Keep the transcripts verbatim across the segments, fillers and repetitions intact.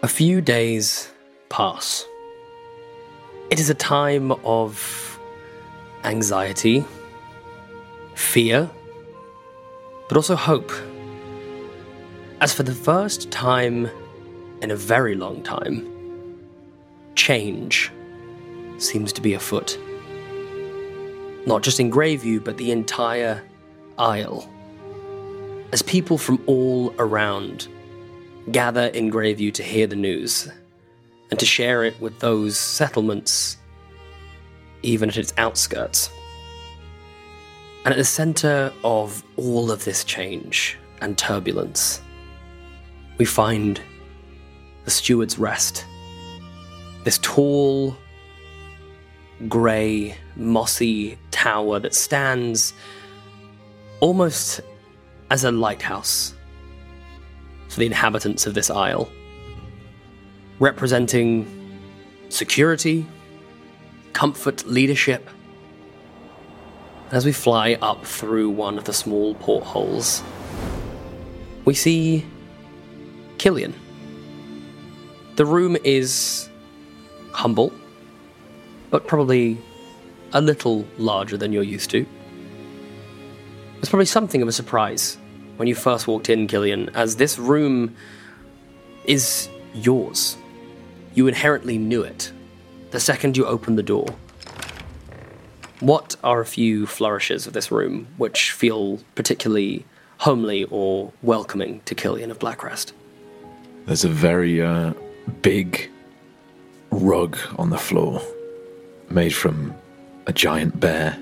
A few days pass. It is a time of anxiety, fear, but also hope. As for the first time in a very long time, change seems to be afoot. Not just in Greyview, but the entire Isle. As people from all around gather in Greyview to hear the news and to share it with those settlements, even at its outskirts. And at the center of all of this change and turbulence, we find the Steward's Rest. This tall, grey, mossy tower that stands almost as a lighthouse for the inhabitants of this isle, representing security, comfort, leadership. As we fly up through one of the small portholes, we see Killian. The room is humble, but probably a little larger than you're used to. It's probably something of a surprise when you first walked in, Killian, as this room is yours. You inherently knew it the second you opened the door. What are a few flourishes of this room which feel particularly homely or welcoming to Killian of Blackrest? There's a very uh, big rug on the floor, made from a giant bear.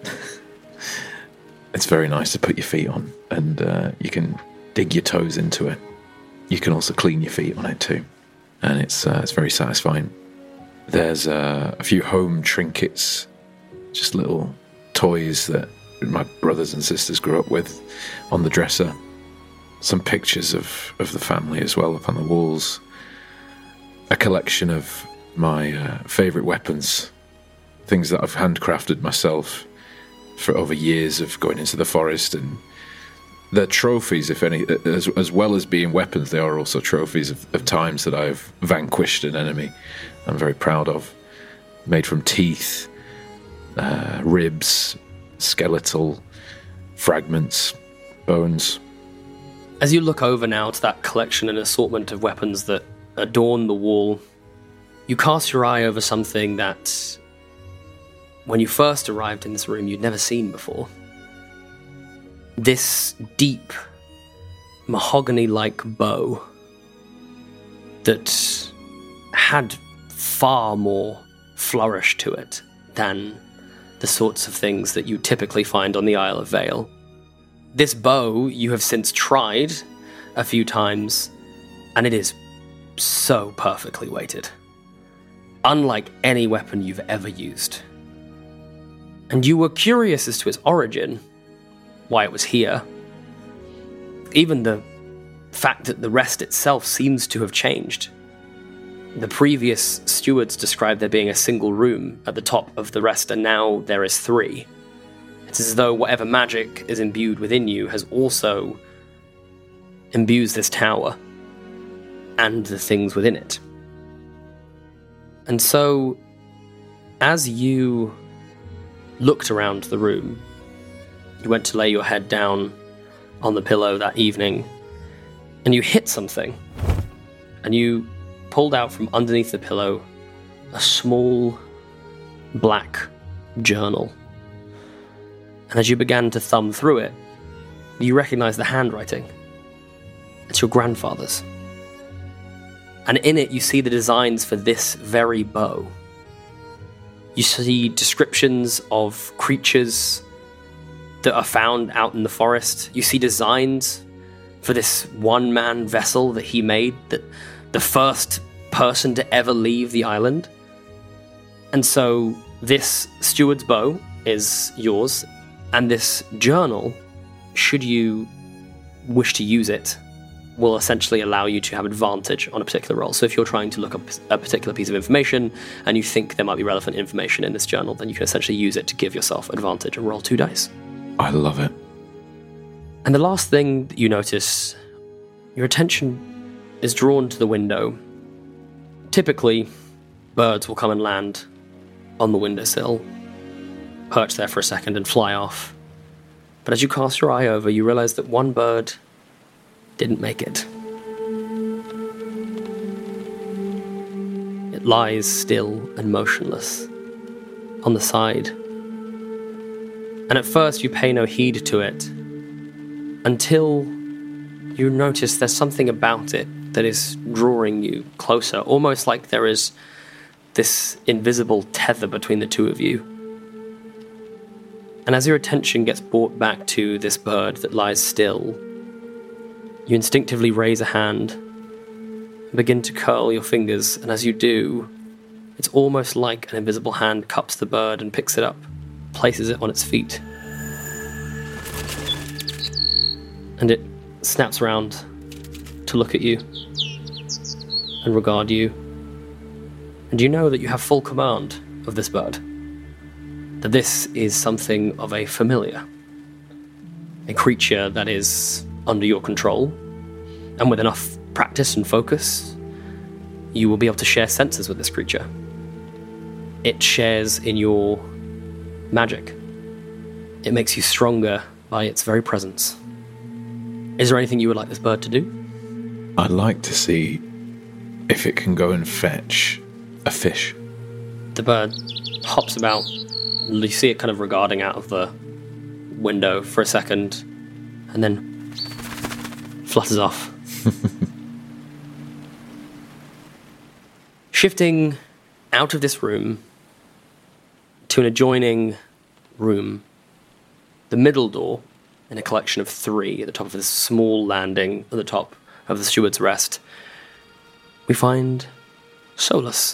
It's very nice to put your feet on, and uh, you can dig your toes into it. You can also clean your feet on it too, and it's uh, it's very satisfying. There's uh, a few home trinkets, just little toys that my brothers and sisters grew up with, on the dresser. Some pictures of, of the family as well up on the walls. A collection of my uh, favourite weapons, things that I've handcrafted myself for over years of going into the forest, and they're trophies, if any, as, as well as being weapons. They are also trophies of, of times that I've vanquished an enemy. I'm very proud of. Made from teeth, uh, ribs, skeletal fragments, bones. As you look over now to that collection and assortment of weapons that adorn the wall, you cast your eye over something that, when you first arrived in this room, you'd never seen before. This deep, mahogany-like bow that had far more flourish to it than the sorts of things that you typically find on the Isle of Vale. This bow you have since tried a few times, and it is so perfectly weighted, unlike any weapon you've ever used. And you were curious as to its origin, why it was here. Even the fact that the rest itself seems to have changed. The previous stewards described there being a single room at the top of the rest, and now there is three. It's as though whatever magic is imbued within you has also imbues this tower and the things within it. And so, as you looked around the room, you went to lay your head down on the pillow that evening, and you hit something, and you pulled out from underneath the pillow a small black journal. And as you began to thumb through it, you recognized the handwriting. It's your grandfather's. And in it you see the designs for this very bow. You see descriptions of creatures that are found out in the forest. You see designs for this one-man vessel that he made, that the first person to ever leave the island. And so this steward's bow is yours, and this journal, should you wish to use it, will essentially allow you to have advantage on a particular roll. So if you're trying to look up a particular piece of information and you think there might be relevant information in this journal, then you can essentially use it to give yourself advantage and roll two dice. I love it. And the last thing that you notice, your attention is drawn to the window Typically, birds will come and land on the windowsill, perch there for a second and fly off. But as you cast your eye over, you realize that one bird didn't make it. It lies still and motionless on the side. And at first you pay no heed to it until you notice there's something about it that is drawing you closer, almost like there is this invisible tether between the two of you. And as your attention gets brought back to this bird that lies still, you instinctively raise a hand and begin to curl your fingers, and as you do, it's almost like an invisible hand cups the bird and picks it up, places it on its feet. And it snaps around to look at you and regard you. And you know that you have full command of this bird, that this is something of a familiar, a creature that is under your control, and with enough practice and focus, you will be able to share senses with this creature. It shares in your magic. It makes you stronger by its very presence. Is there anything you would like this bird to do? I'd like to see if it can go and fetch a fish. The bird hops about. You see it kind of regarding out of the window for a second, and then flutters off. Shifting out of this room to an adjoining room, the middle door, in a collection of three at the top of this small landing at the top of the Steward's Rest, we find Solus.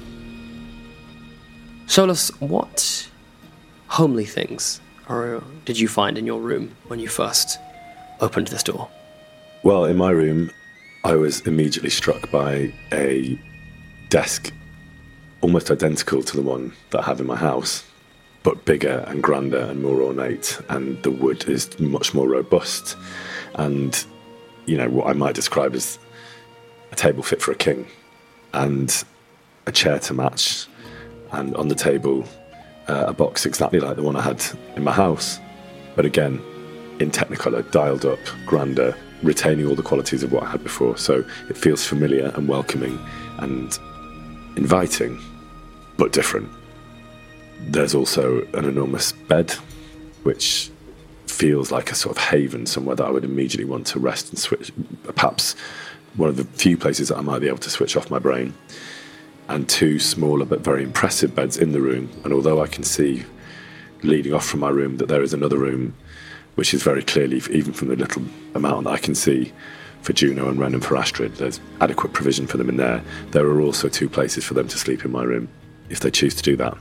Solus, what homely things or did you find in your room when you first opened this door? Well, in my room, I was immediately struck by a desk almost identical to the one that I have in my house, but bigger and grander and more ornate, and the wood is much more robust, and, you know, what I might describe as a table fit for a king, and a chair to match, and on the table uh, a box exactly like the one I had in my house, but again in Technicolor, dialed up, grander, retaining all the qualities of what I had before. So it feels familiar and welcoming and inviting, but different. There's also an enormous bed, which feels like a sort of haven, somewhere that I would immediately want to rest and switch, perhaps one of the few places that I might be able to switch off my brain. And two smaller but very impressive beds in the room. And although I can see, leading off from my room, that there is another room, which is very clearly, even from the little amount that I can see, for Juno and Ren and for Astrid, there's adequate provision for them in there. There are also two places for them to sleep in my room, if they choose to do that.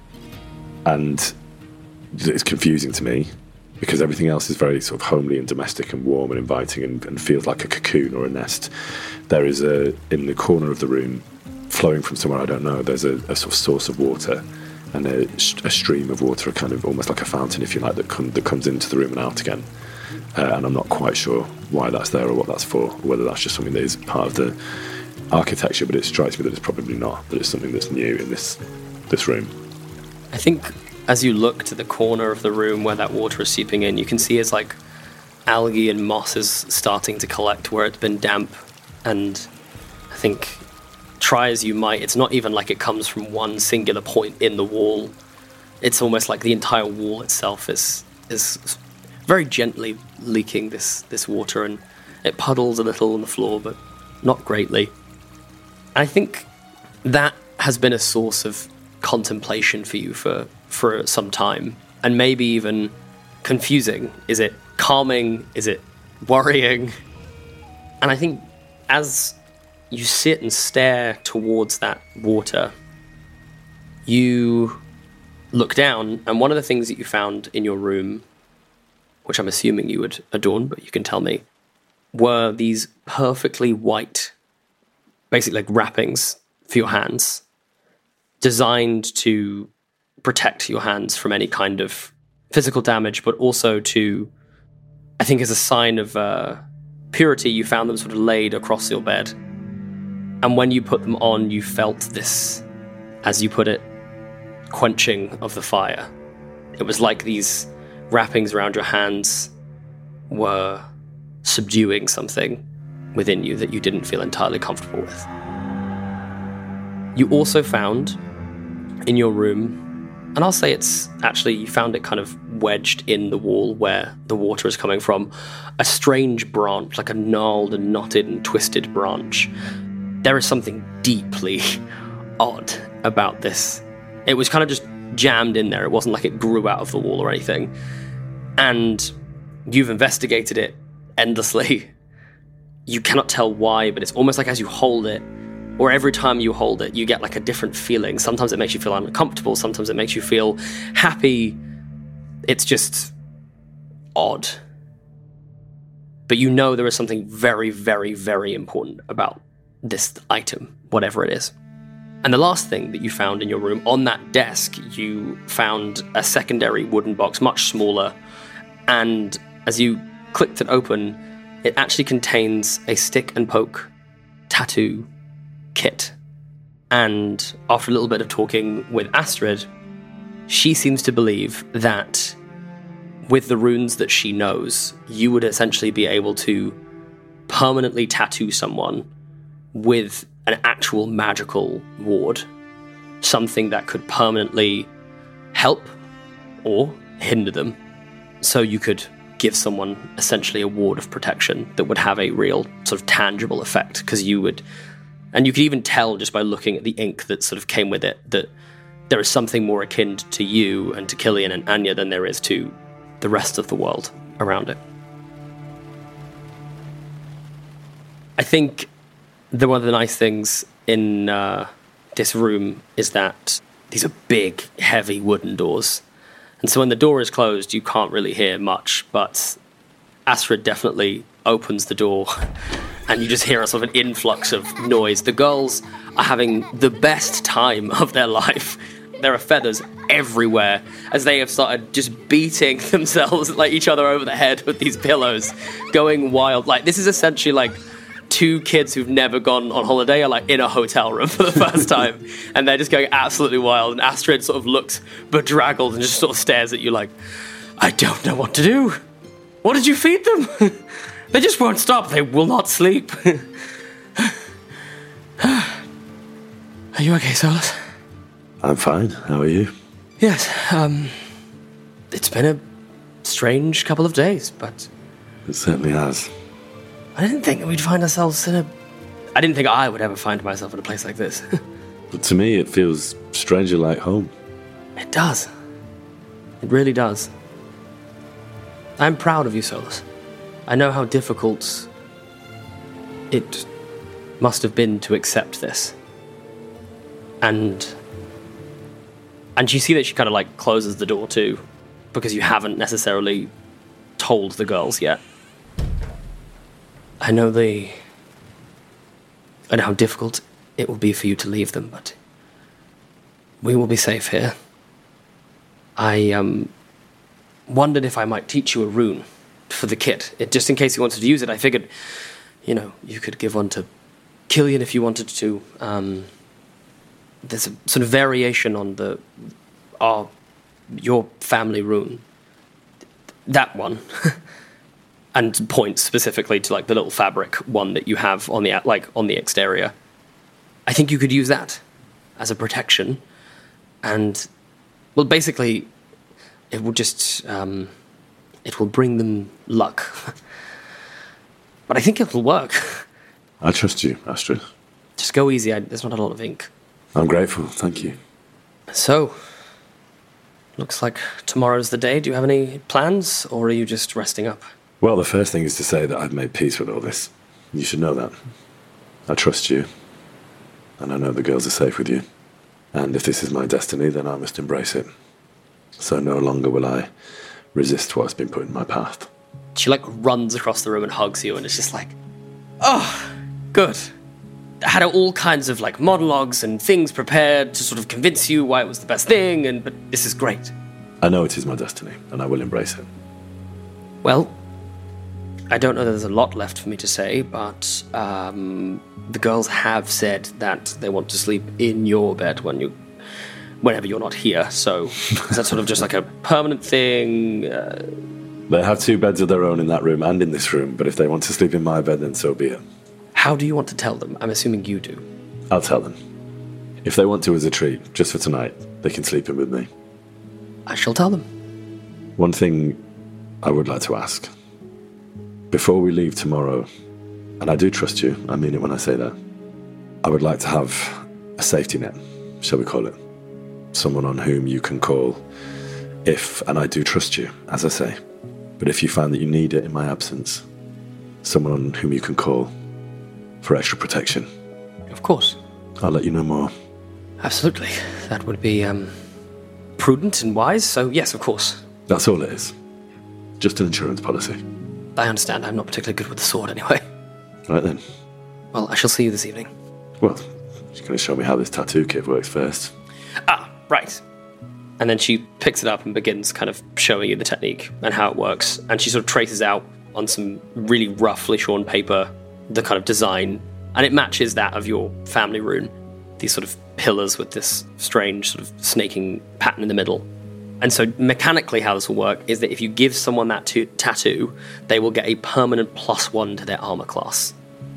And it's confusing to me, because everything else is very sort of homely and domestic and warm and inviting and, and feels like a cocoon or a nest. There is a, in the corner of the room, flowing from somewhere I don't know, there's a, a sort of source of water and a, a stream of water, kind of almost like a fountain, if you like, that, come, that comes into the room and out again. Uh, and I'm not quite sure why that's there or what that's for, or whether that's just something that is part of the architecture, but it strikes me that it's probably not, that it's something that's new in this this room. I think as you look to the corner of the room where that water is seeping in, you can see it's like algae and moss is starting to collect where it's been damp, and I think, try as you might, it's not even like it comes from one singular point in the wall. It's almost like the entire wall itself is is very gently leaking this, this water, and it puddles a little on the floor, but not greatly. I think that has been a source of contemplation for you for, for some time, and maybe even confusing. Is it calming? Is it worrying? And I think as you sit and stare towards that water, you look down, and one of the things that you found in your room, which I'm assuming you would adorn, but you can tell me, were these perfectly white, basically like wrappings for your hands, designed to protect your hands from any kind of physical damage, but also to, I think as a sign of uh, purity, you found them sort of laid across your bed. And when you put them on, you felt this, as you put it, quenching of the fire. It was like these wrappings around your hands were subduing something within you that you didn't feel entirely comfortable with. You also found in your room, and I'll say it's actually, you found it kind of wedged in the wall where the water is coming from, a strange branch, like a gnarled and knotted and twisted branch. There is something deeply odd about this. It was kind of just jammed in there. It wasn't like it grew out of the wall or anything. And you've investigated it endlessly. You cannot tell why, but it's almost like as you hold it, or every time you hold it, you get like a different feeling. Sometimes it makes you feel uncomfortable. Sometimes it makes you feel happy. It's just odd. But you know there is something very, very, very important about this item, whatever it is. And the last thing that you found in your room, on that desk, you found a secondary wooden box, much smaller. And as you clicked it open, it actually contains a stick and poke tattoo kit. And after a little bit of talking with Astrid, she seems to believe that with the runes that she knows, you would essentially be able to permanently tattoo someone with an actual magical ward. Something that could permanently help or hinder them. So you could give someone essentially a ward of protection that would have a real sort of tangible effect, because you would... And you could even tell just by looking at the ink that sort of came with it that there is something more akin to you and to Killian and Anya than there is to the rest of the world around it. I think that one of the nice things in uh, this room is that these are big, heavy wooden doors. And so when the door is closed, you can't really hear much, but Astrid definitely opens the door and you just hear a sort of an influx of noise. The girls are having the best time of their life. There are feathers everywhere as they have started just beating themselves, like each other over the head with these pillows, going wild. Like, this is essentially like two kids who've never gone on holiday are like in a hotel room for the first time, and they're just going absolutely wild. And Astrid sort of looks bedraggled and just sort of stares at you like, I don't know what to do. What did you feed them? They just won't stop. They will not sleep. Are you okay, Solus? I'm fine. How are you? Yes, um, it's been a strange couple of days, but... It certainly has. I didn't think we'd find ourselves in a... I didn't think I would ever find myself in a place like this. But to me, it feels stranger like home. It does. It really does. I'm proud of you, Solus. I know how difficult it must have been to accept this. And... And you see that she kind of, like, closes the door, too, because you haven't necessarily told the girls yet. I know the... I know how difficult it will be for you to leave them, but we will be safe here. I, um, wondered if I might teach you a rune for the kit. It, just in case you wanted to use it, I figured, you know, you could give one to Killian if you wanted to. Um... There's a sort of variation on the our your family rune. That one, and points specifically to like the little fabric one that you have on the like on the exterior. I think you could use that as a protection, and well, basically, it will just um, it will bring them luck. But I think it will work. I trust you, Astrid. Just go easy. I, there's not a lot of ink. I'm grateful, thank you. So, looks like tomorrow's the day. Do you have any plans, or are you just resting up? Well, the first thing is to say that I've made peace with all this. You should know that. I trust you, and I know the girls are safe with you. And if this is my destiny, then I must embrace it. So no longer will I resist what's been put in my path. She, like, runs across the room and hugs you, and it's just like, oh, good. I had all kinds of, like, monologues and things prepared to sort of convince you why it was the best thing, and but this is great. I know it is my destiny, and I will embrace it. Well, I don't know that there's a lot left for me to say, but um, the girls have said that they want to sleep in your bed when you, whenever you're not here. So is that sort of just like a permanent thing? Uh, They have two beds of their own in that room and in this room, but if they want to sleep in my bed, then so be it. how do you want to tell them? I'm assuming you do. I'll tell them. If they want to as a treat, just for tonight, they can sleep in with me. I shall tell them. One thing I would like to ask. Before we leave tomorrow, and I do trust you, I mean it when I say that, I would like to have a safety net, shall we call it? Someone on whom you can call if, and I do trust you, as I say, but if you find that you need it in my absence, someone on whom you can call for extra protection. Of course. I'll let you know more. Absolutely. That would be um, prudent and wise, so yes, of course. That's all it is. Just an insurance policy. I understand. I'm not particularly good with the sword anyway. Right then. Well, I shall see you this evening. Well, she's going to show me how this tattoo kit works first. Ah, right. And then she picks it up and begins kind of showing you the technique and how it works. And she sort of traces out on some really roughly shorn paper the kind of design. And it matches that of your family rune. These sort of pillars with this strange sort of snaking pattern in the middle. And so mechanically how this will work is that if you give someone that t- tattoo, they will get a permanent plus one to their armor class.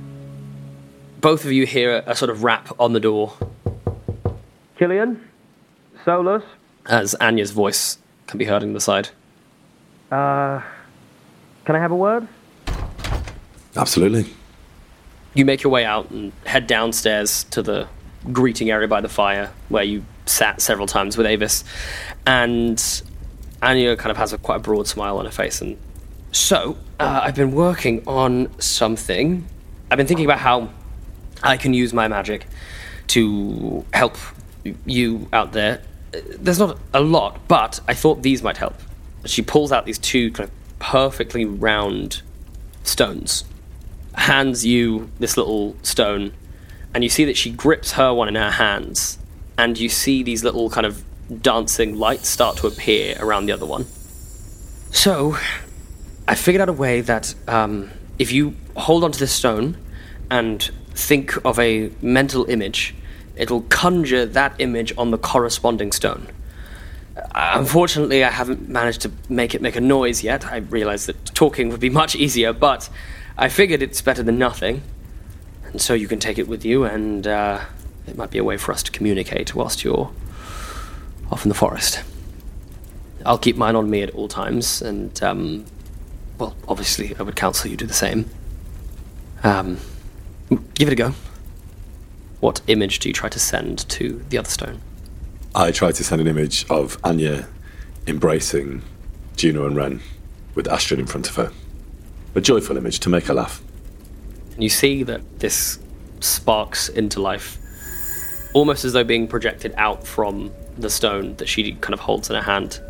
Both of you hear a, a sort of rap on the door. Killian? Solus? As Anya's voice can be heard on the side. Uh, can I have a word? Absolutely. You make your way out and head downstairs to the greeting area by the fire, where you sat several times with Avis. And Anya kind of has a quite a broad smile on her face. And so, uh, I've been working on something. I've been thinking about how I can use my magic to help you out there. There's not a lot, but I thought these might help. She pulls out these two kind of perfectly round stones, hands you this little stone, and you see that she grips her one in her hands, and you see these little kind of dancing lights start to appear around the other one. So, I figured out a way that um, if you hold onto this stone and think of a mental image, it'll conjure that image on the corresponding stone. Uh, unfortunately, I haven't managed to make it make a noise yet. I realize that talking would be much easier, but I figured it's better than nothing. And so you can take it with you, and uh, it might be a way for us to communicate whilst you're off in the forest. I'll keep mine on me at all times, and, um, well, obviously I would counsel you do the same. Um, give it a go. What image do you try to send to the other stone? I try to send an image of Anya embracing Juno and Ren with Astrid in front of her. A joyful image to make her laugh. And you see that this sparks into life, almost as though being projected out from the stone that she kind of holds in her hand.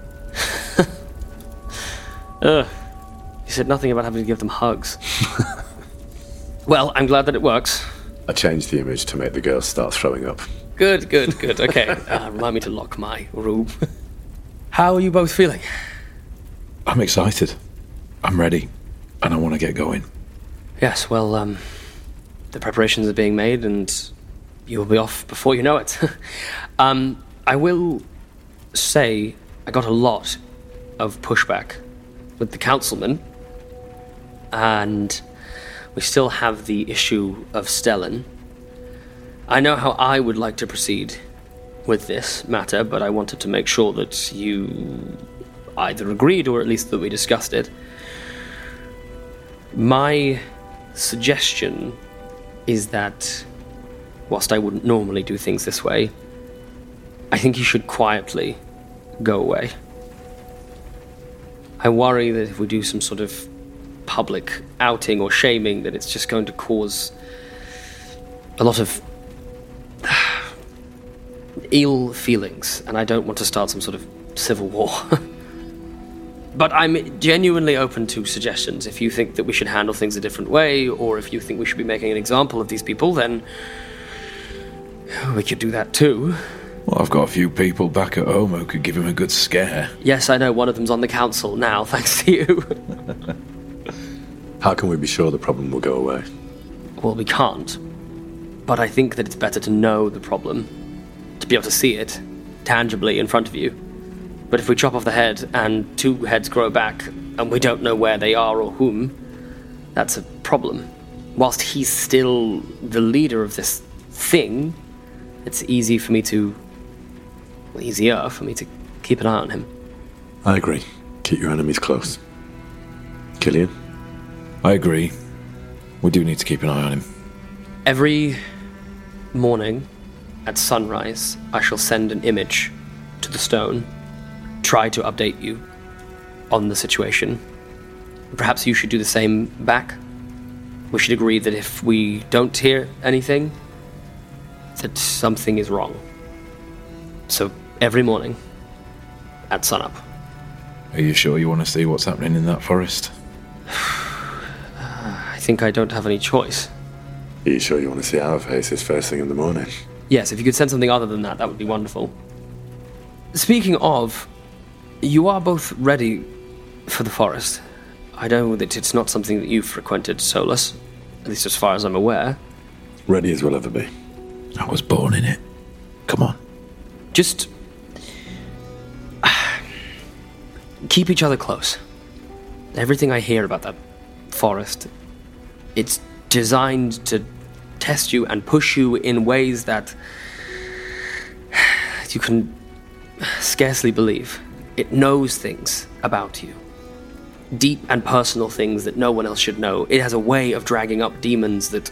Ugh. You said nothing about having to give them hugs. Well, I'm glad that it works. I changed the image to make the girls start throwing up. Good, good, good. Okay, uh, remind me to lock my room. How are you both feeling? I'm excited. I'm ready. And I want to get going. Yes, well, um, the preparations are being made and you'll be off before you know it. um, I will say I got a lot of pushback with the councilman, and we still have the issue of Stellan. I know how I would like to proceed with this matter, but I wanted to make sure that you either agreed or at least that we discussed it. My suggestion is that, whilst I wouldn't normally do things this way, I think you should quietly go away. I worry that if we do some sort of public outing or shaming, that it's just going to cause a lot of ill feelings, and I don't want to start some sort of civil war. But I'm genuinely open to suggestions. If you think that we should handle things a different way, or if you think we should be making an example of these people, then we could do that too. Well, I've got a few people back at home who could give him a good scare. Yes, I know, one of them's on the council now, thanks to you. How can we be sure the problem will go away? Well, we can't. But I think that it's better to know the problem, to be able to see it tangibly in front of you. But if we chop off the head and two heads grow back and we don't know where they are or whom, that's a problem. Whilst he's still the leader of this thing, it's easy for me to... Well, easier for me to keep an eye on him. I agree. Keep your enemies close. Killian? I agree. We do need to keep an eye on him. Every morning at sunrise, I shall send an image to the stone, try to update you on the situation. Perhaps you should do the same back. We should agree that if we don't hear anything, that something is wrong. So every morning at sunup. Are you sure you want to see what's happening in that forest? I think I don't have any choice. Are you sure you want to see our faces first thing in the morning? Yes, if you could send something other than that, that would be wonderful. Speaking of, you are both ready for the forest. I know that it's not something that you've frequented, Solus, at least as far as I'm aware. Ready as we'll ever be. I was born in it. Come on. Just keep each other close. Everything I hear about that forest, it's designed to test you and push you in ways that you can scarcely believe. It knows things about you. Deep and personal things that no one else should know. It has a way of dragging up demons that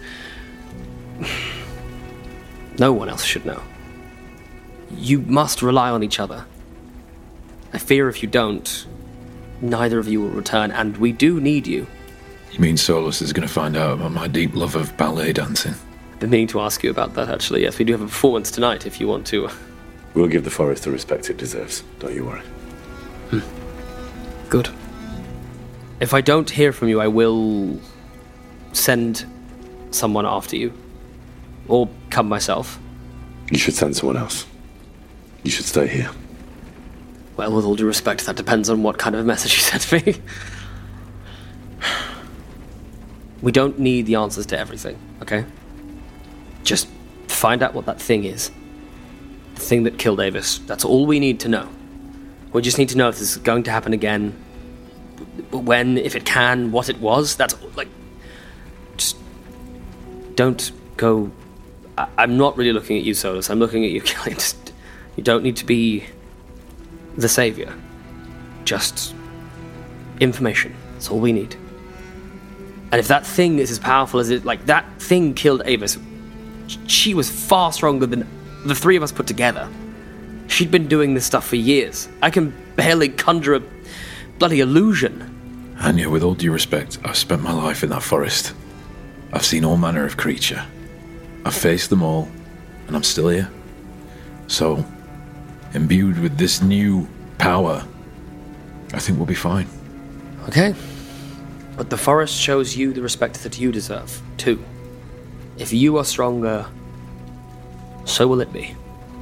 no one else should know. You must rely on each other. I fear if you don't, neither of you will return, and we do need you. You mean Solus is going to find out about my deep love of ballet dancing? I've been meaning to ask you about that, actually. Yes, we do have a performance tonight, if you want to. We'll give the forest the respect it deserves. Don't you worry. Hmm. Good. If I don't hear from you, I will send someone after you. Or come myself. You should send someone else. You should stay here. Well, with all due respect, that depends on what kind of message you send me. We don't need the answers to everything, okay? Just find out what that thing is. The thing that killed Avis. That's all we need to know. We just need to know if this is going to happen again. When, if it can, what it was. That's, like... Just... Don't go... I- I'm not really looking at you, Solus. I'm looking at you, Killian. Just... You don't need to be the savior. Just information. That's all we need. And if that thing is as powerful as it... Like, that thing killed Avis. She was far stronger than the three of us put together. She'd been doing this stuff for years. I can barely conjure a bloody illusion. Anya, with all due respect, I've spent my life in that forest. I've seen all manner of creature. I've faced them all, and I'm still here. So, imbued with this new power, I think we'll be fine. Okay. But the forest shows you the respect that you deserve, too. If you are stronger, so will it be.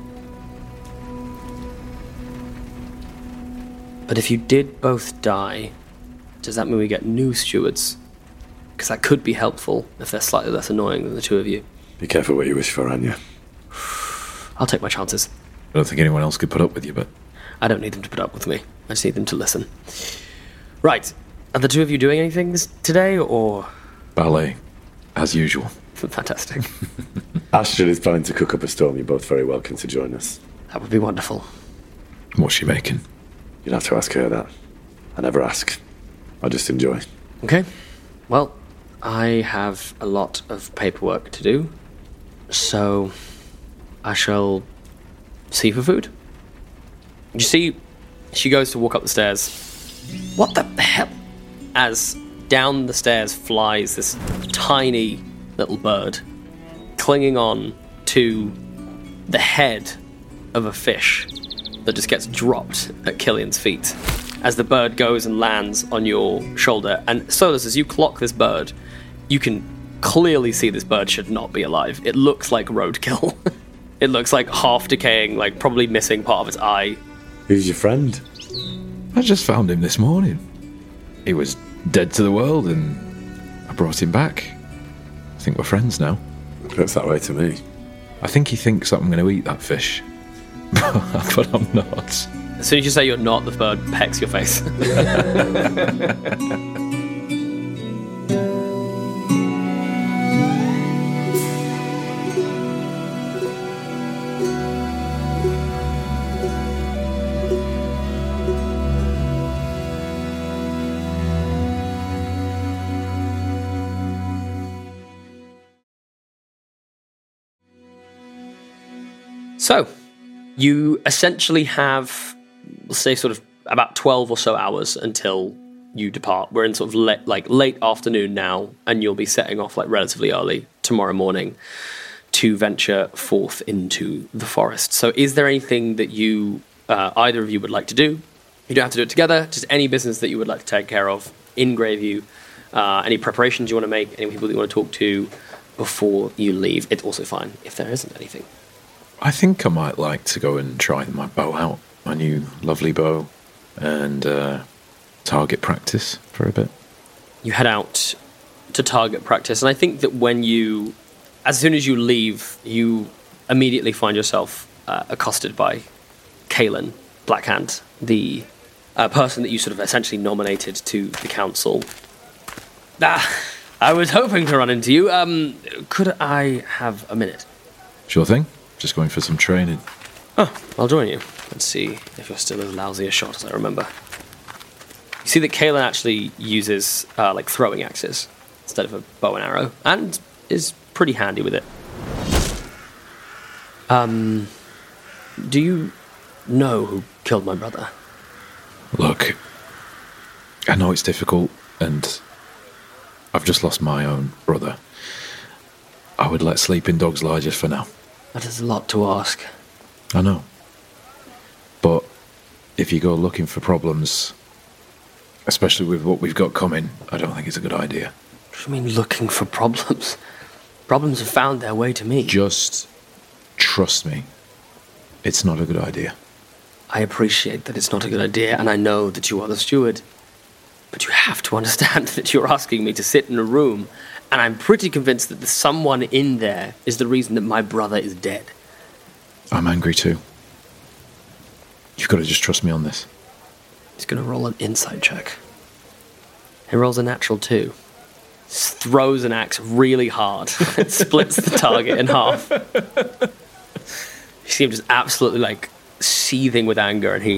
But if you did both die, does that mean we get new stewards? Because that could be helpful if they're slightly less annoying than the two of you. Be careful what you wish for, Anya. I'll take my chances. I don't think anyone else could put up with you, but... I don't need them to put up with me. I just need them to listen. Right. Are the two of you doing anything this, today, or...? Ballet, as usual. Fantastic. Astrid is planning to cook up a storm. You're both very welcome to join us. That would be wonderful. What's she making? You'll have to ask her that. I never ask. I just enjoy. Okay. Well, I have a lot of paperwork to do, so I shall see you for food. You see, she goes to walk up the stairs. What the hell? As down the stairs flies this tiny little bird, clinging on to the head of a fish that just gets dropped at Killian's feet as the bird goes and lands on your shoulder. And Solus, as you clock this bird, you can clearly see this bird should not be alive. It looks like roadkill. It looks like half decaying, like probably missing part of its eye. Who's your friend? I just found him this morning. He was dead to the world, and I brought him back. I think we're friends now. Looks that way to me. I think he thinks that I'm going to eat that fish, but I'm not. As soon as you say you're not, the bird pecks your face. So, you essentially have, let's say, sort of about twelve or so hours until you depart. We're in sort of late, like late afternoon now, and you'll be setting off like relatively early tomorrow morning to venture forth into the forest. So, is there anything that you, uh, either of you, would like to do? You don't have to do it together. Just any business that you would like to take care of in Graveview. Uh, any preparations you want to make? Any people that you want to talk to before you leave? It's also fine if there isn't anything. I think I might like to go and try my bow out, my new lovely bow, and uh, target practice for a bit. You head out to target practice, and I think that when you, as soon as you leave, you immediately find yourself uh, accosted by Kaelin Blackhand, the uh, person that you sort of essentially nominated to the council. Ah, I was hoping to run into you. Um, could I have a minute? Sure thing. Just going for some training. Oh, I'll join you. Let's see if you're still as lousy a shot as I remember. You see that Kaelin actually uses uh, like throwing axes instead of a bow and arrow, and is pretty handy with it. Um, do you know who killed my brother? Look, I know it's difficult, and I've just lost my own brother. I would let sleeping dogs lie just for now. That is a lot to ask. I know. But if you go looking for problems, especially with what we've got coming, I don't think it's a good idea. What do you mean looking for problems? Problems have found their way to me. Just trust me. It's not a good idea. I appreciate that it's not a good idea, and I know that you are the steward. But you have to understand that you're asking me to sit in a room, and I'm pretty convinced that the someone in there is the reason that my brother is dead. I'm angry too. You've got to just trust me on this. He's going to roll an insight check. He rolls a natural two. Throws an axe really hard. It splits the target in half. He seems just absolutely like seething with anger, and he...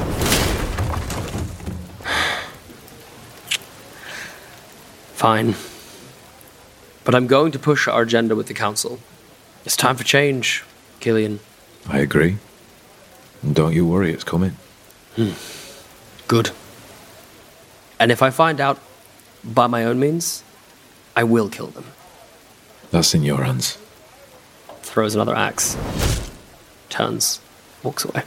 Fine. But I'm going to push our agenda with the council. It's time for change, Killian. I agree. And don't you worry, it's coming. Hmm. Good. And if I find out by my own means, I will kill them. That's in your hands. Throws another axe. Turns. Walks away.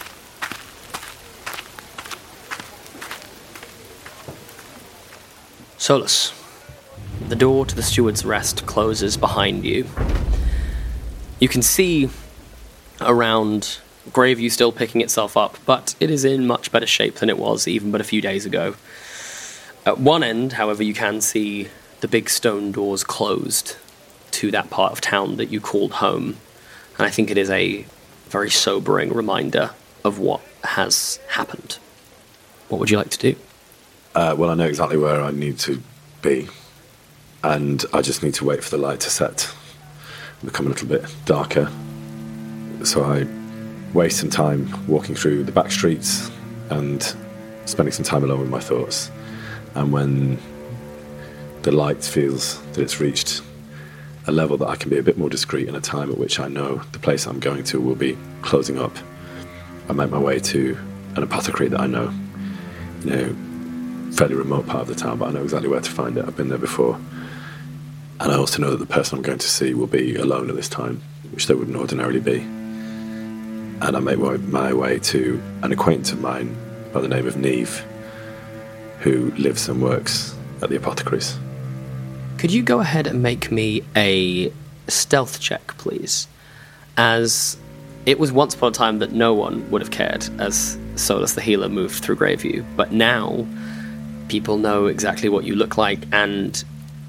Solus. The door to the Steward's Rest closes behind you. You can see around Graveview still picking itself up, but it is in much better shape than it was even but a few days ago. At one end, however, you can see the big stone doors closed to that part of town that you called home. And I think it is a very sobering reminder of what has happened. What would you like to do? Uh, well, I know exactly where I need to be. And I just need to wait for the light to set and become a little bit darker. So I waste some time walking through the back streets and spending some time alone with my thoughts. And when the light feels that it's reached a level that I can be a bit more discreet in a time at which I know the place I'm going to will be closing up, I make my way to an apothecary that I know, you know, fairly remote part of the town, but I know exactly where to find it. I've been there before. And I also know that the person I'm going to see will be alone at this time, which they wouldn't ordinarily be. And I make my way to an acquaintance of mine by the name of Neve, who lives and works at the apothecaries. Could you go ahead and make me a stealth check, please? As it was once upon a time that no one would have cared as Solus the Healer moved through Graveview, but now people know exactly what you look like, and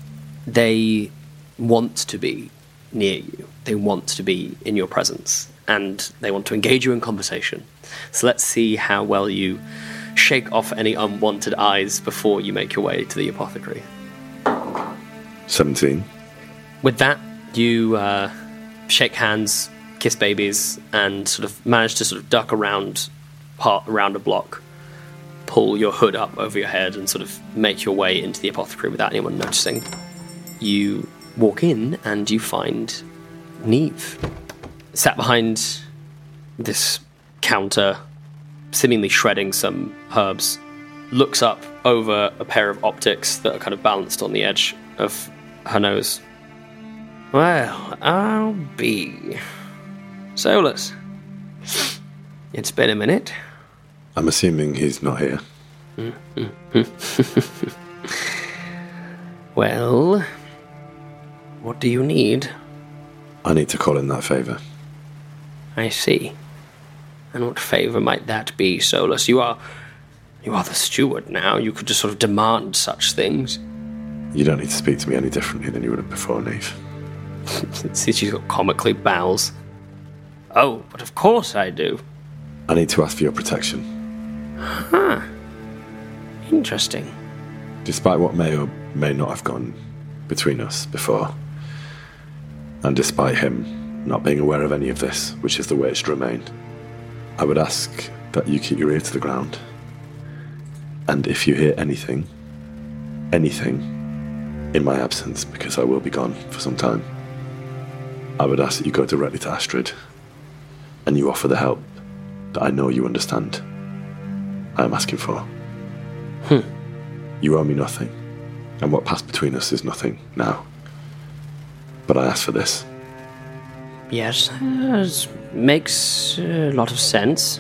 They want to be near you. They want to be in your presence, and they want to engage you in conversation. So let's see how well you shake off any unwanted eyes before you make your way to the apothecary. seventeen. With that, you uh, shake hands, kiss babies, and sort of manage to sort of duck around, part around a block, pull your hood up over your head, and sort of make your way into the apothecary without anyone noticing. You walk in, and you find Neve, sat behind this counter, seemingly shredding some herbs, looks up over a pair of optics that are kind of balanced on the edge of her nose. Well, I'll be. Solus, it's been a minute. I'm assuming he's not here. Well, what do you need? I need to call in that favour. I see. And what favour might that be, Solus? You are... You are the steward now. You could just sort of demand such things. You don't need to speak to me any differently than you would have before, Neve. See, she's got comically bows. Oh, but of course I do. I need to ask for your protection. Huh. Interesting. Despite what may or may not have gone between us before, and despite him not being aware of any of this, which is the way it should remain, I would ask that you keep your ear to the ground. And if you hear anything, anything, in my absence, because I will be gone for some time, I would ask that you go directly to Astrid, and you offer the help that I know you understand I am asking for. Hmm. You owe me nothing, and what passed between us is nothing now. But I ask for this. Yes, uh, makes a lot of sense.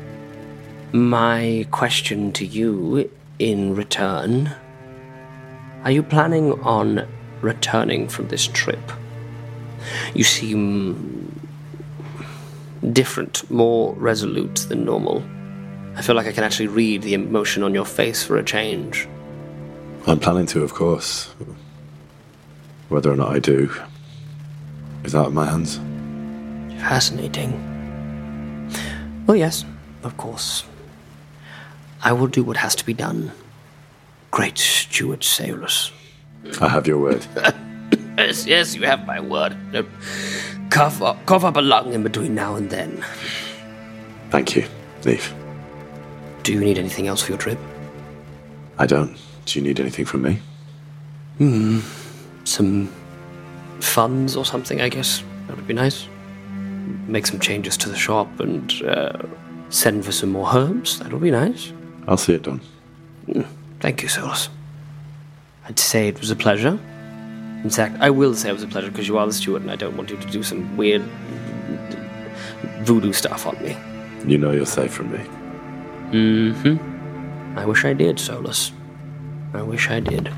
My question to you in return, are you planning on returning from this trip? You seem different, more resolute than normal. I feel like I can actually read the emotion on your face for a change. I'm planning to, of course. Whether or not I do is out of my hands. Fascinating. Well, yes, of course. I will do what has to be done. Great Steward Solus. I have your word. Yes, yes, you have my word. Uh, cough, up, cough up a lung in between now and then. Thank you, Neve. Do you need anything else for your trip? I don't. Do you need anything from me? Hmm. Some funds or something, I guess. That would be nice. Make some changes to the shop and uh, send for some more herbs. That would be nice. I'll see it done. Mm, thank you, Solus. I'd say it was a pleasure. In fact, I will say it was a pleasure because you are the steward and I don't want you to do some weird voodoo stuff on me. You know you're safe from me. Mm-hmm. I wish I did, Solus. I wish I did.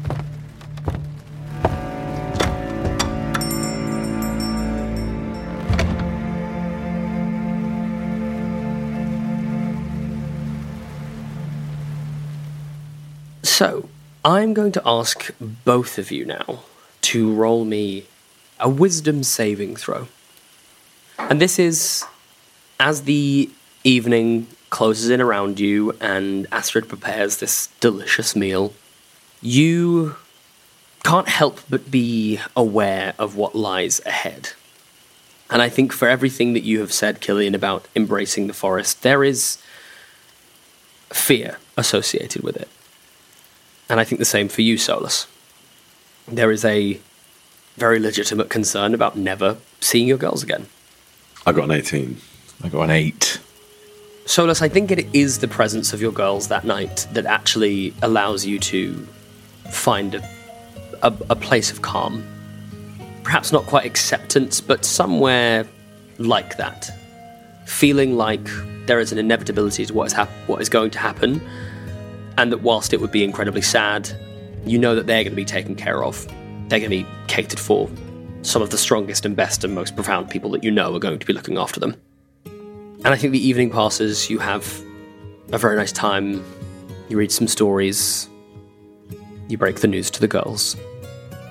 So, I'm going to ask both of you now to roll me a wisdom saving throw. And this is as the evening closes in around you and Astrid prepares this delicious meal. You can't help but be aware of what lies ahead. And I think for everything that you have said, Killian, about embracing the forest, there is fear associated with it. And I think the same for you, Solus. There is a very legitimate concern about never seeing your girls again. I got an eighteen. I got an eight. Solus, I think it is the presence of your girls that night that actually allows you to find a, a, a place of calm. Perhaps not quite acceptance, but somewhere like that. Feeling like there is an inevitability to what is, hap- what is going to happen, and that whilst it would be incredibly sad, you know that they're going to be taken care of. They're going to be catered for. Some of the strongest and best and most profound people that you know are going to be looking after them. And I think the evening passes, you have a very nice time, you read some stories, you break the news to the girls.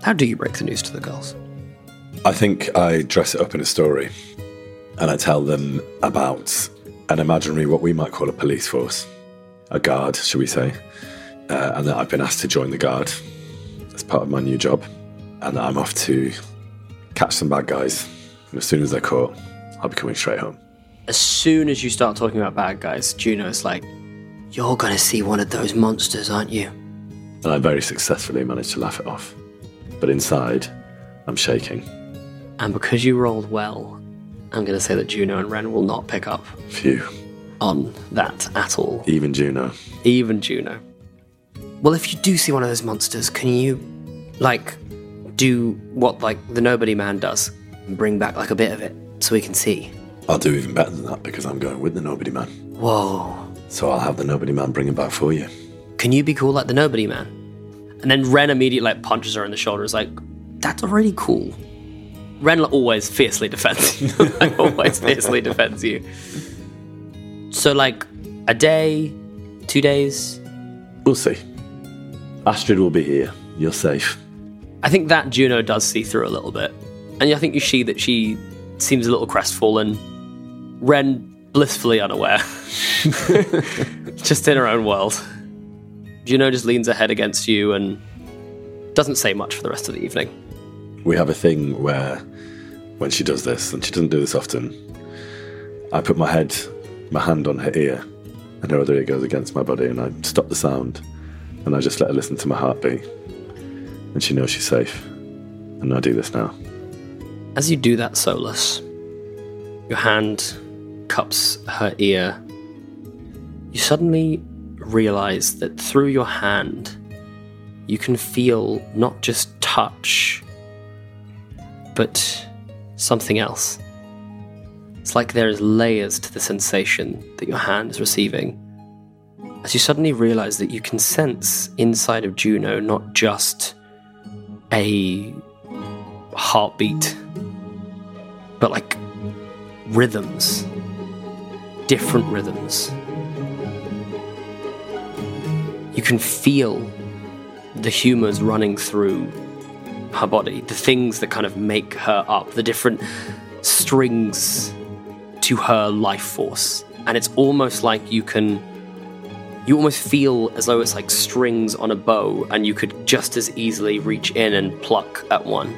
How do you break the news to the girls? I think I dress it up in a story, and I tell them about an imaginary, what we might call a police force, a guard, shall we say, uh, and that I've been asked to join the guard as part of my new job, and that I'm off to catch some bad guys, and as soon as they're caught, I'll be coming straight home. As soon as you start talking about bad guys, Juno's like, "You're gonna see one of those monsters, aren't you?" And I very successfully managed to laugh it off. But inside, I'm shaking. And because you rolled well, I'm going to say that Juno and Ren will not pick up Phew. on that at all. Even Juno. Even Juno. Well, if you do see one of those monsters, can you, like, do what, like, the Nobody Man does? And bring back, like, a bit of it so we can see? I'll do even better than that because I'm going with the Nobody Man. Whoa. So I'll have the Nobody Man bring it back for you. Can you be cool like the Nobody Man? And then Ren immediately, like, punches her in the shoulder. Is like, that's already cool. Ren always fiercely defends you. Like, always fiercely defends you. So, like, a day, two days? We'll see. Astrid will be here. You're safe. I think that Juno does see through a little bit. And I think you see that she seems a little crestfallen. Ren blissfully unaware. Just in her own world. Juno just leans her head against you and doesn't say much for the rest of the evening. We have a thing where when she does this, and she doesn't do this often, I put my head, my hand on her ear, and her other ear goes against my body, and I stop the sound, and I just let her listen to my heartbeat. And she knows she's safe. And I do this now. As you do that, Solus, your hand cups her ear. You suddenly realize that through your hand, you can feel not just touch, but something else. It's like there is layers to the sensation that your hand is receiving. As you suddenly realize that you can sense inside of Juno not just a heartbeat, but like rhythms, different rhythms. You can feel the humors running through her body, the things that kind of make her up, the different strings to her life force. And it's almost like you can, you almost feel as though it's like strings on a bow, and you could just as easily reach in and pluck at one.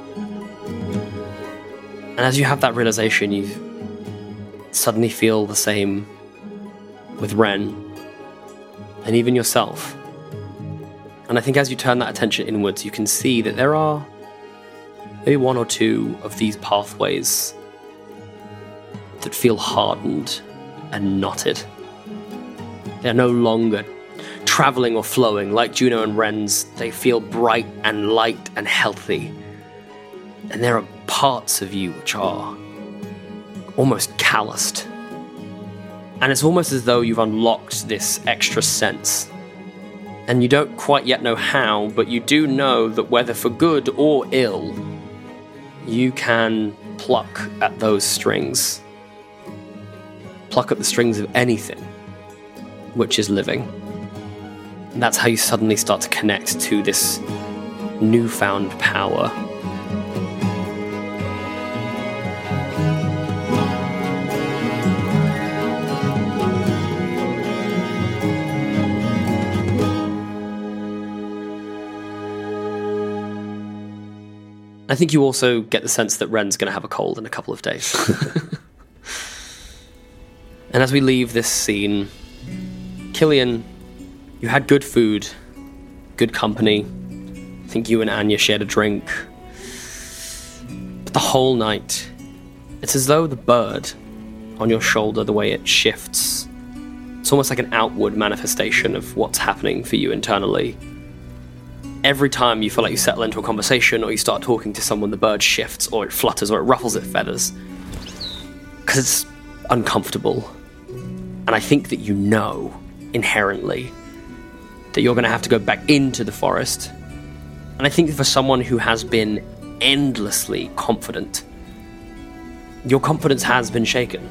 And as you have that realization, you suddenly feel the same with Ren, and even yourself. And I think as you turn that attention inwards, you can see that there are maybe one or two of these pathways that feel hardened and knotted. They're no longer traveling or flowing like Juno and Ren's. They feel bright and light and healthy. And there are parts of you which are almost calloused. And it's almost as though you've unlocked this extra sense. And you don't quite yet know how, but you do know that whether for good or ill, you can pluck at those strings. Pluck at the strings of anything which is living. And that's how you suddenly start to connect to this newfound power. I think you also get the sense that Ren's going to have a cold in a couple of days. And as we leave this scene, Killian, you had good food, good company. I think you and Anya shared a drink. But the whole night, it's as though the bird on your shoulder, the way it shifts, it's almost like an outward manifestation of what's happening for you internally. Every time you feel like you settle into a conversation or you start talking to someone, the bird shifts or it flutters or it ruffles its feathers. Because it's uncomfortable. And I think that you know, inherently, that you're going to have to go back into the forest. And I think for someone who has been endlessly confident, your confidence has been shaken.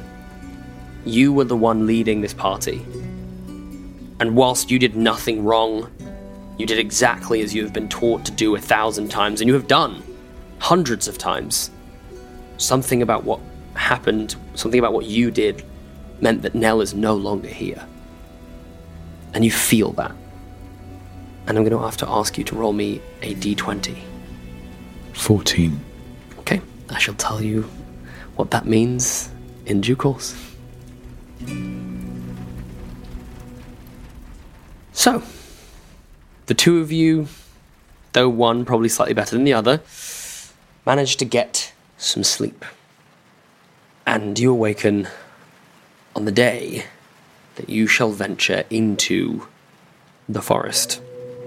You were the one leading this party. And whilst you did nothing wrong, You did exactly as you have been taught to do a thousand times, and you have done hundreds of times. Something about what happened, something about what you did, meant that Nell is no longer here. And you feel that. And I'm going to have to ask you to roll me a d twenty. fourteen. Okay, I shall tell you what that means in due course. So, the two of you, though one probably slightly better than the other, managed to get some sleep. And you awaken on the day that you shall venture into the forest.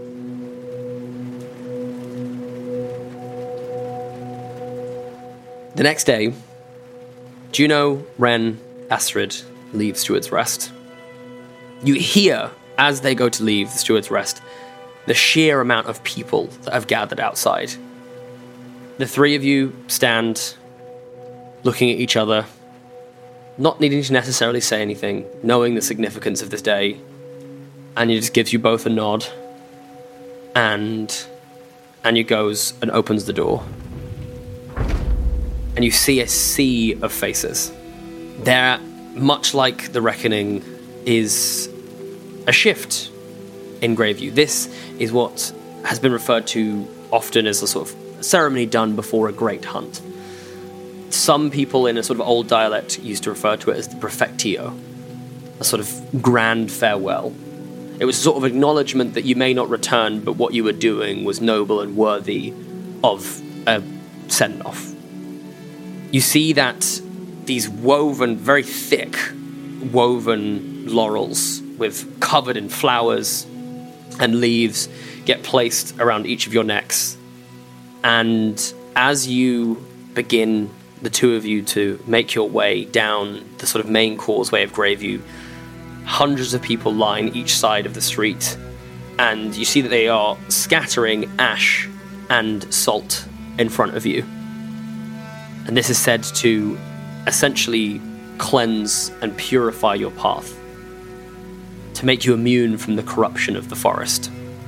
The next day, Juno, Ren, Astrid leave Steward's Rest. You hear, as they go to leave the Steward's Rest, the sheer amount of people that have gathered outside. The three of you stand, looking at each other, not needing to necessarily say anything, knowing the significance of this day, and he just gives you both a nod, and Anya goes and opens the door. And you see a sea of faces. There, much like the Reckoning, is a shift in Graveview. This is what has been referred to often as a sort of ceremony done before a great hunt. Some people in a sort of old dialect used to refer to it as the Prefectio, a sort of grand farewell. It was a sort of acknowledgement that you may not return, but what you were doing was noble and worthy of a send-off. You see that these woven, very thick, woven laurels with covered in flowers and leaves get placed around each of your necks. And as you begin, the two of you, to make your way down the sort of main causeway of Graveview, hundreds of people line each side of the street, and you see that they are scattering ash and salt in front of you. And this is said to essentially cleanse and purify your path, to make you immune from the corruption of the forest.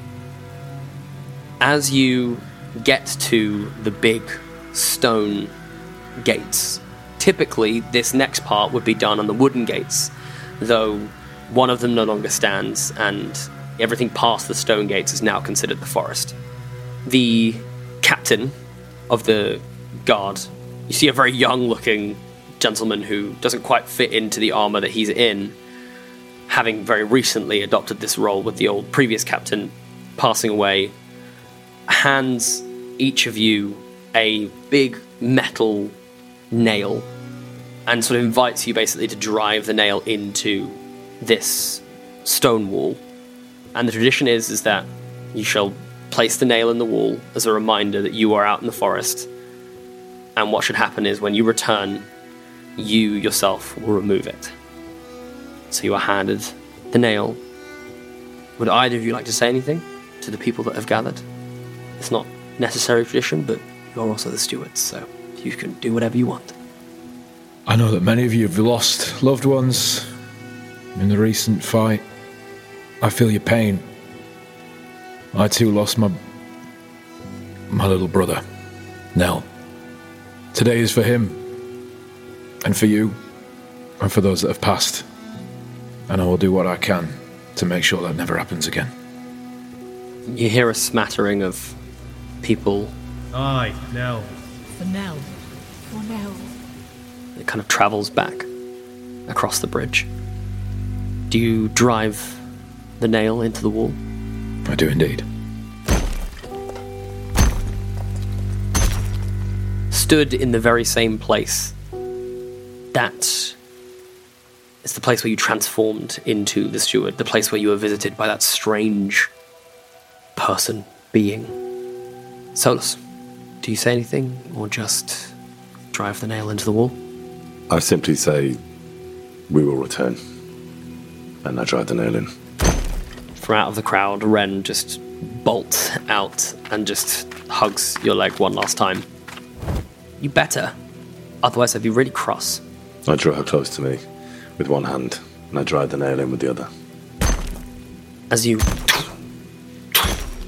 As you get to the big stone gates, typically this next part would be done on the wooden gates, though one of them no longer stands, and everything past the stone gates is now considered the forest. The captain of the guard, you see a very young-looking gentleman who doesn't quite fit into the armor that he's in, having very recently adopted this role with the old previous captain passing away, hands each of you a big metal nail and sort of invites you basically to drive the nail into this stone wall. And the tradition is, is that you shall place the nail in the wall as a reminder that you are out in the forest. And what should happen is when you return, you yourself will remove it. So you are handed the nail. Would either of you like to say anything to the people that have gathered? It's not necessary tradition, but you're also the stewards, so you can do whatever you want. I know that many of you have lost loved ones in the recent fight. I feel your pain. I too lost my my little brother, Nell. Today is for him, and for you, and for those that have passed. And I will do what I can to make sure that never happens again. You hear a smattering of people. Aye, Nell. For Nell. For Nell. It kind of travels back across the bridge. Do you drive the nail into the wall? I do indeed. Stood in the very same place, that is the place where you transformed into the steward, the place where you were visited by that strange person, being. Solus, do you say anything, or just drive the nail into the wall? I simply say, we will return. And I drive the nail in. From out of the crowd, Ren just bolts out and just hugs your leg one last time. You better. Otherwise I'd be really cross. I draw her close to me with one hand, and I drive the nail in with the other. As you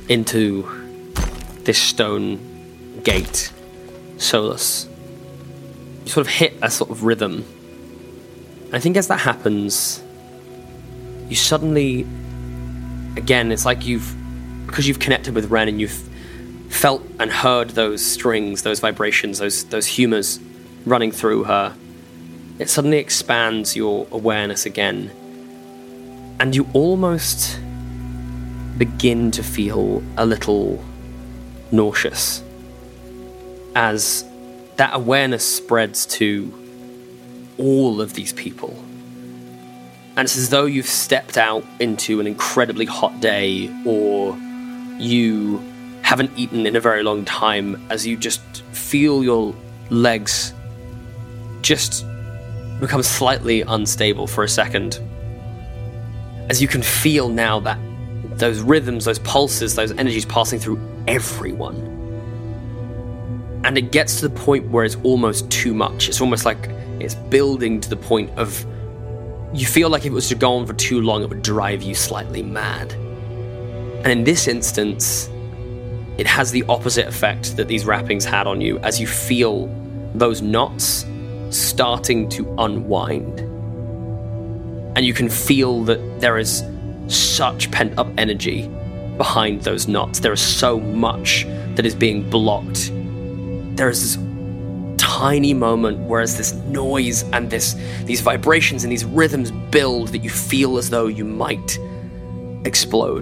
into this stone gate, Solus. You sort of hit a sort of rhythm. And I think as that happens, you suddenly, again, it's like you've, because you've connected with Ren and you've felt and heard those strings, those vibrations, those those humors running through her, it suddenly expands your awareness again. And you almost begin to feel a little nauseous as that awareness spreads to all of these people. And it's as though you've stepped out into an incredibly hot day, or you haven't eaten in a very long time, as you just feel your legs just become slightly unstable for a second. As you can feel now that those rhythms, those pulses, those energies passing through everyone. And it gets to the point where it's almost too much. It's almost like it's building to the point of, you feel like if it was to go on for too long, it would drive you slightly mad. And in this instance, it has the opposite effect that these wrappings had on you, as you feel those knots starting to unwind. And you can feel that there is such pent-up energy behind those knots. There is so much that is being blocked. There is this tiny moment where as this noise and this these vibrations and these rhythms build, that you feel as though you might explode.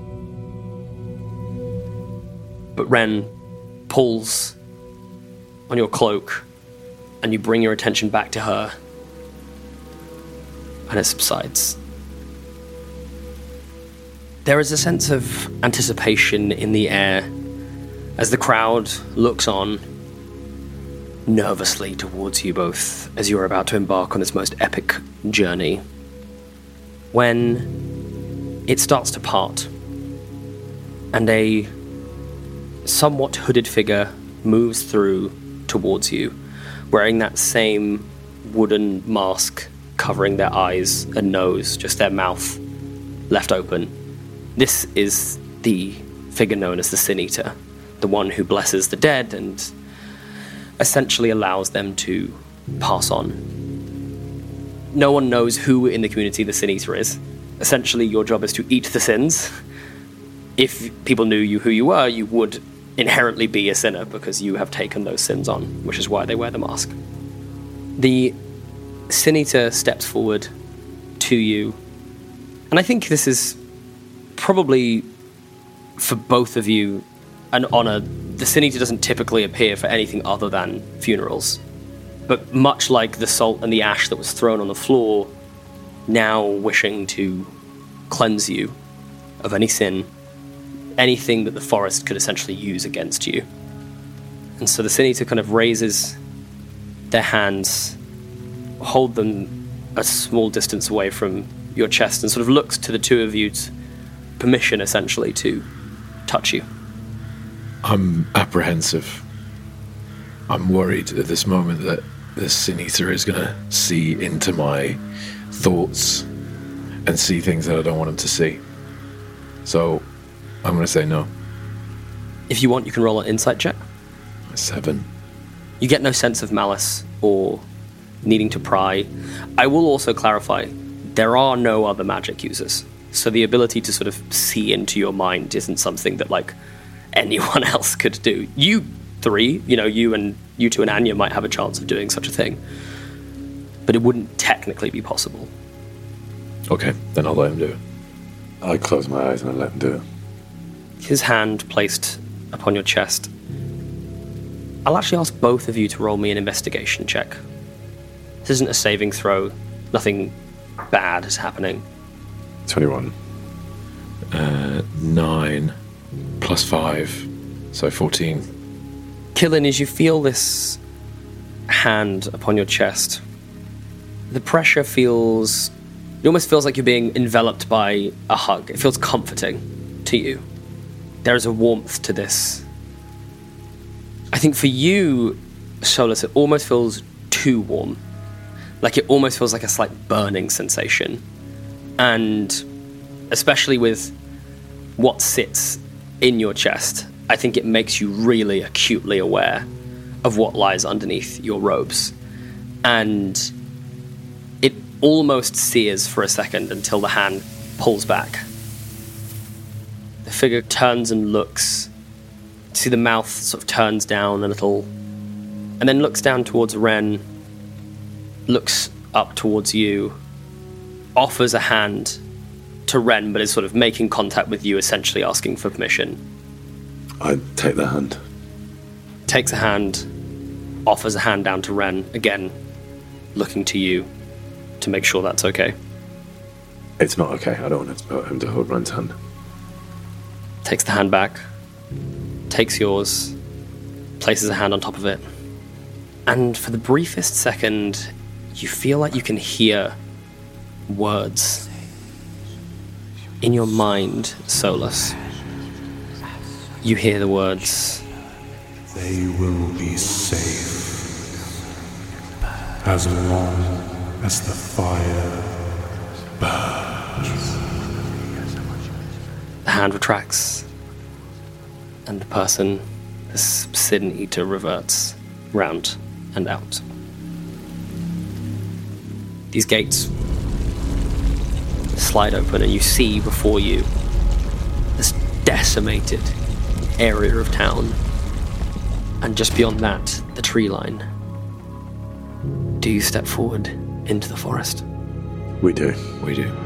But Ren pulls on your cloak and you bring your attention back to her, and it subsides. There is a sense of anticipation in the air as the crowd looks on nervously towards you both as you are about to embark on this most epic journey. When it starts to part and a somewhat hooded figure moves through towards you, wearing that same wooden mask covering their eyes and nose, just their mouth left open. This is the figure known as the Sin Eater, the one who blesses the dead and essentially allows them to pass on. No one knows who in the community the Sin Eater is. Essentially, your job is to eat the sins. If people knew you who you were, you would inherently be a sinner because you have taken those sins on, which is why they wear the mask. The Sin Eater steps forward to you, and I think this is probably, for both of you, an honor. The Sin Eater doesn't typically appear for anything other than funerals. But much like the salt and the ash that was thrown on the floor, now wishing to cleanse you of any sin, anything that the forest could essentially use against you. And so the Sin Eater kind of raises their hands, hold them a small distance away from your chest, and sort of looks to the two of you to permission, essentially, to touch you. I'm apprehensive. I'm worried at this moment that the Sin Eater is going to see into my thoughts and see things that I don't want him to see. So I'm going to say no. If you want, you can roll an insight check. Seven. You get no sense of malice or needing to pry. I will also clarify, there are no other magic users. So the ability to sort of see into your mind isn't something that, like, anyone else could do. You three, you know, you and you two and Anya might have a chance of doing such a thing, but it wouldn't technically be possible. Okay, then I'll let him do it. I close my eyes and I let him do it. His hand placed upon your chest. I'll actually ask both of you to roll me an investigation check. This isn't a saving throw. Nothing bad is happening. twenty-one. Uh, nine plus five, so fourteen. Killin, as you feel this hand upon your chest, the pressure feels... It almost feels like you're being enveloped by a hug. It feels comforting to you. There is a warmth to this. I think for you, Solus, it almost feels too warm. Like it almost feels like a slight burning sensation. And especially with what sits in your chest, I think it makes you really acutely aware of what lies underneath your robes. And it almost sears for a second until the hand pulls back. The figure turns and looks. See the mouth sort of turns down a little, and then looks down towards Ren, looks up towards you, offers a hand to Ren, but is sort of making contact with you, essentially asking for permission. I take the hand. Takes a hand, offers a hand down to Ren, again, looking to you to make sure that's okay. It's not okay. I don't want him to hold Ren's hand. Takes the hand back, takes yours, places a hand on top of it, and for the briefest second, you feel like you can hear words in your mind, Solus. You hear the words, "They will be safe as long as the fire burns." The hand retracts, and the person, this Obsidian Eater, reverts round and out. These gates slide open, and you see before you this decimated area of town, and just beyond that, the tree line. Do you step forward into the forest? We do. We do.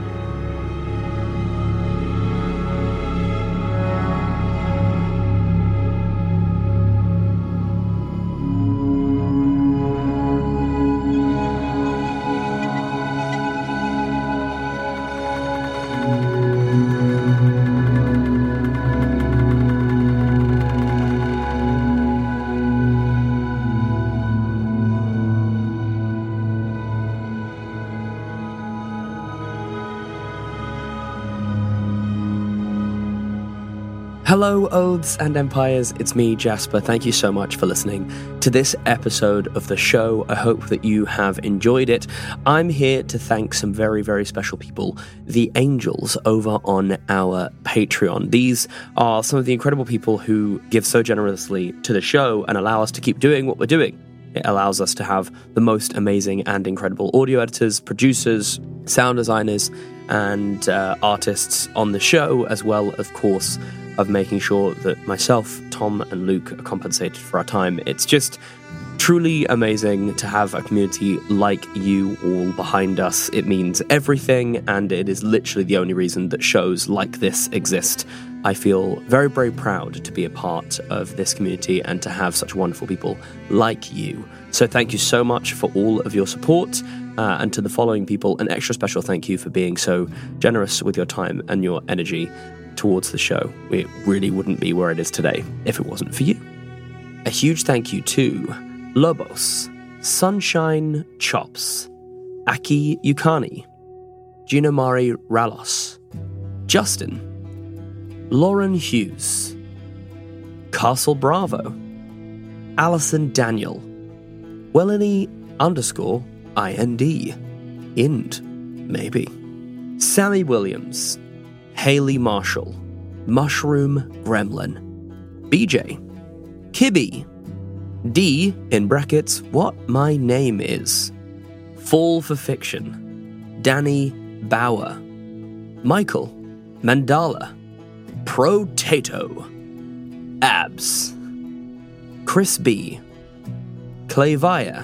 Hello, Oaths and Empires, it's me, Jasper. Thank you so much for listening to this episode of the show. I hope that you have enjoyed it. I'm here to thank some very, very special people, the angels over on our Patreon. These are some of the incredible people who give so generously to the show and allow us to keep doing what we're doing. It allows us to have the most amazing and incredible audio editors, producers, sound designers, and uh, artists on the show, as well, of course, of making sure that myself, Tom, and Luke are compensated for our time. It's just truly amazing to have a community like you all behind us. It means everything, and it is literally the only reason that shows like this exist. I feel very, very proud to be a part of this community and to have such wonderful people like you. So thank you so much for all of your support, uh, and to the following people, an extra special thank you for being so generous with your time and your energy towards the show. It really wouldn't be where it is today if it wasn't for you. A huge thank you to Lobos, Sunshine Chops, Aki Yukani, Ginomari Ralos, Justin, Lauren Hughes, Castle Bravo, Alison Daniel, Wellany underscore I N D, Ind, maybe, Sammy Williams, Haley Marshall, Mushroom Gremlin, B J, Kibby, D, in brackets, what my name is, Fall for Fiction, Danny Bauer, Michael, Mandala, Pro-Tato, Abs, Chris B, Clavia,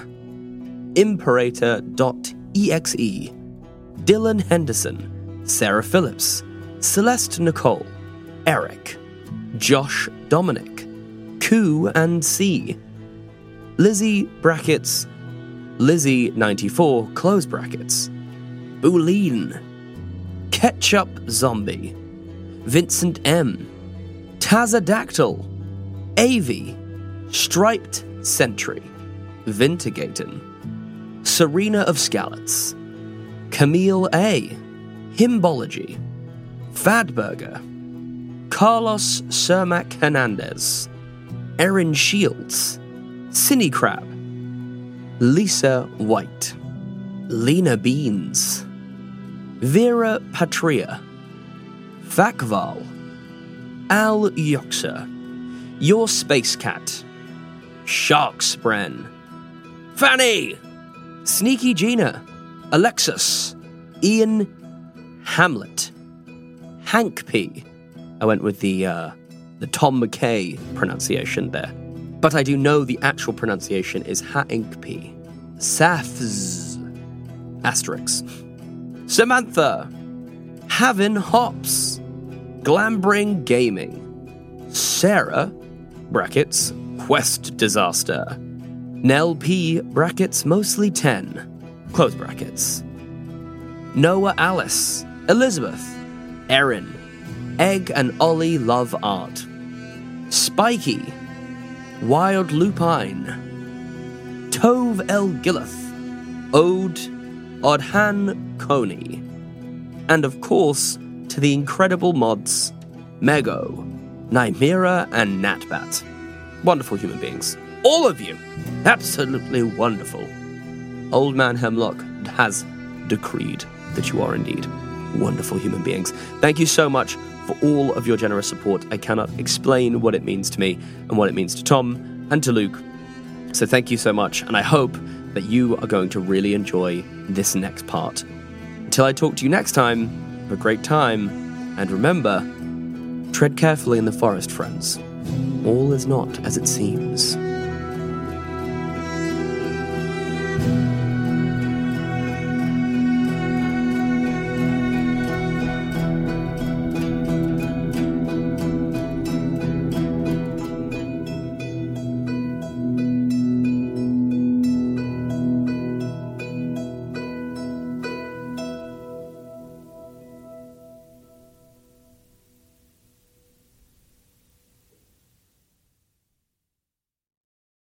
Imperator.exe, Dylan Henderson, Sarah Phillips, Celeste Nicole, Eric, Josh Dominic, Koo and C, Lizzie brackets, Lizzie ninety-four close brackets, Boolean, Ketchup Zombie, Vincent M, Tazadactyl, Avi, Striped Sentry, Vintigatin, Serena of Scallots, Camille A, Himbology, Fadburger, Carlos Cermak Hernandez, Erin Shields, Cine Crab, Lisa White, Lena Beans, Vera Patria, Fakval, Al Yoxer, Your Space Cat, Sharkspren, Fanny, Sneaky Gina, Alexis, Ian Hamlet, Hank P. I went with the uh, the Tom McKay pronunciation there, but I do know the actual pronunciation is Hank P. Safz, asterisk, Samantha, Havin Hops, Glambring Gaming, Sarah, brackets, Quest Disaster, Nell P, brackets, mostly ten, close brackets, Noah Alice, Elizabeth, Erin, Egg and Ollie Love Art, Spiky, Wild Lupine, Tove El Gilleth, Ode, Odhan Coney, and of course, to the incredible mods, Mego, Nymera, and Natbat. Wonderful human beings. All of you! Absolutely wonderful. Old Man Hemlock has decreed that you are indeed wonderful human beings. Thank you so much for all of your generous support. I cannot explain what it means to me and what it means to Tom and to Luke. So thank you so much, and I hope that you are going to really enjoy this next part. Until I talk to you next time, have a great time, and remember, tread carefully in the forest, friends. All is not as it seems.